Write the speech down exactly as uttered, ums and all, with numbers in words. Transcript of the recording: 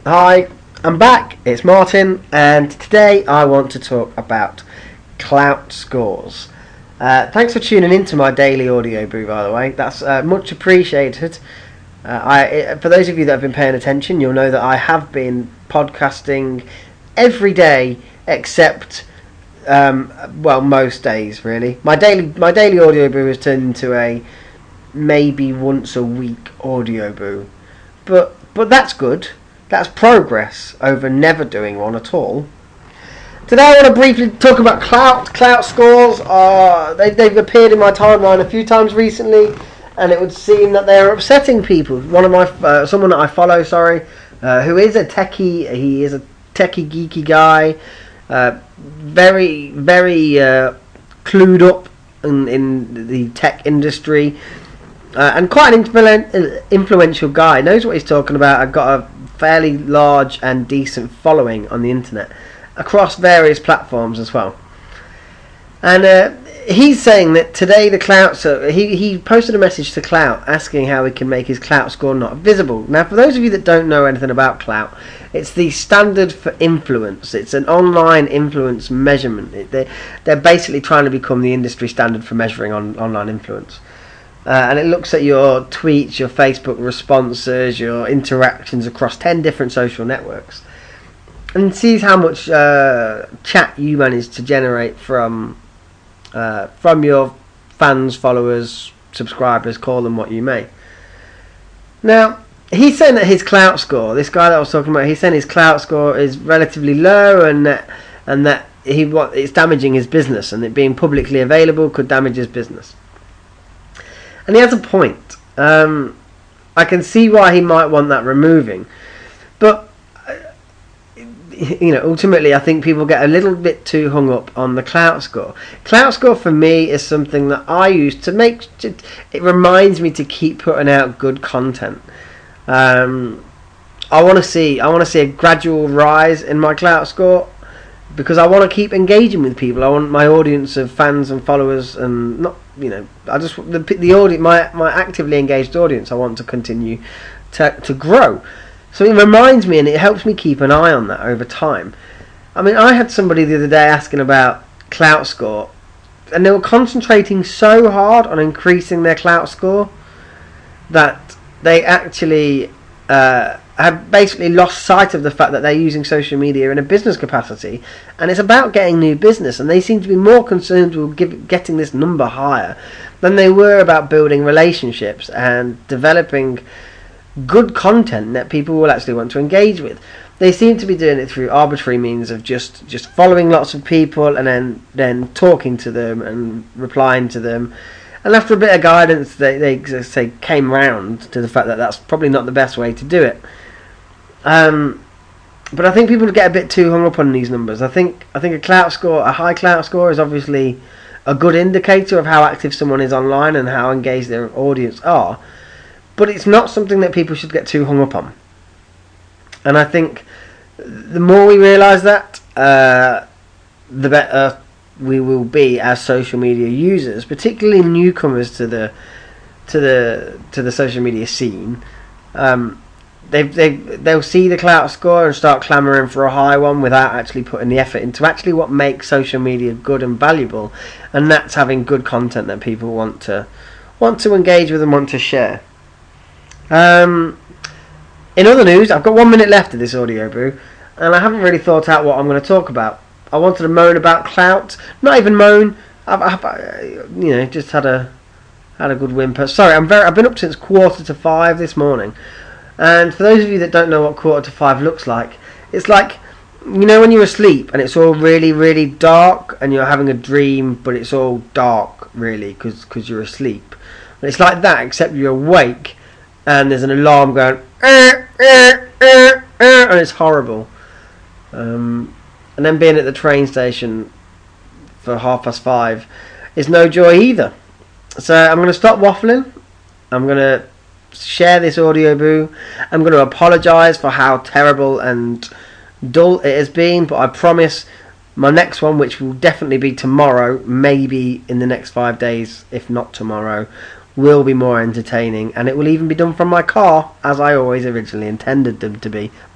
Hi, I'm back. It's Martin, and today I want to talk about Klout Scores. Uh, thanks for tuning in to my daily audio brew, by the way. That's uh, much appreciated. Uh, I, for those of you that have been paying attention, you'll know that I have been podcasting every day except, um, well, most days really. My daily my daily audio brew has turned into a maybe once a week audio brew, but but that's good. That's progress over never doing one at all. Today I want to briefly talk about Klout. Klout Scores. Uh, they, they've appeared in my timeline a few times recently, and it would seem that they are upsetting people. One of my, uh, someone that I follow, sorry, uh, who is a techie. He is a techie, geeky guy. Uh, very, very uh, clued up in, in the tech industry, uh, and quite an influ- influential guy. Knows what he's talking about. I've got a fairly large and decent following on the internet across various platforms as well, and uh, he's saying that today the Klout, so he, he posted a message to Klout asking how he can make his Klout score not visible. Now, for those of you that don't know anything about Klout, it's the standard for influence. It's an online influence measurement. It, they, they're basically trying to become the industry standard for measuring on online influence. Uh, and it looks at your tweets, your Facebook responses, your interactions across ten different social networks, and sees how much uh, chat you manage to generate from uh, from your fans, followers, subscribers, call them what you may. Now, he's saying that his Klout score, this guy that I was talking about, he's saying his Klout score is relatively low, and that and that he what it's damaging his business, and it being publicly available could damage his business. And he has a point. Um, I can see why he might want that removing. But, you know, ultimately I think people get a little bit too hung up on the Klout score. Klout score for me is something that I use to make... It reminds me to keep putting out good content. Um, I want to see I want to see a gradual rise in my Klout score, because I want to keep engaging with people. I want my audience of fans and followers, and not, you know, I just the the audience, my my actively engaged audience, I want to continue to to grow. So it reminds me, and it helps me keep an eye on that over time. I mean, I had somebody the other day asking about Klout score, and they were concentrating so hard on increasing their Klout score that they actually uh, have basically lost sight of the fact that they're using social media in a business capacity, and it's about getting new business, and they seem to be more concerned with give, getting this number higher than they were about building relationships and developing good content that people will actually want to engage with. They seem to be doing it through arbitrary means of just, just following lots of people and then, then talking to them and replying to them. And after a bit of guidance, they, they say came round to the fact that that's probably not the best way to do it. Um, but I think people get a bit too hung up on these numbers. I think I think a Klout score, a high Klout score, is obviously a good indicator of how active someone is online and how engaged their audience are. But it's not something that people should get too hung up on. And I think the more we realise that, uh, the better we will be as social media users, particularly newcomers to the to the to the social media scene. Um, they they they'll see the Klout score and start clamouring for a high one without actually putting the effort into actually what makes social media good and valuable, and that's having good content that people want to want to engage with and want to share. Um, in other news, I've got one minute left of this audio brew, and I haven't really thought out what I'm going to talk about. I wanted to moan about Klout. Not even moan. I've, I've you know, just had a had a good whimper. Sorry, I'm very. I've been up since quarter to five this morning. And for those of you that don't know what quarter to five looks like, it's like, you know, when you're asleep and it's all really, really dark, and you're having a dream, but it's all dark really because because you're asleep. And it's like that, except you're awake, and there's an alarm going, er, er, er, er, and it's horrible. Um. And then being at the train station for half past five is no joy either. So I'm going to stop waffling. I'm going to share this audio brew. I'm going to apologise for how terrible and dull it has been. But I promise my next one, which will definitely be tomorrow, maybe in the next five days, if not tomorrow, will be more entertaining. And it will even be done from my car, as I always originally intended them to be.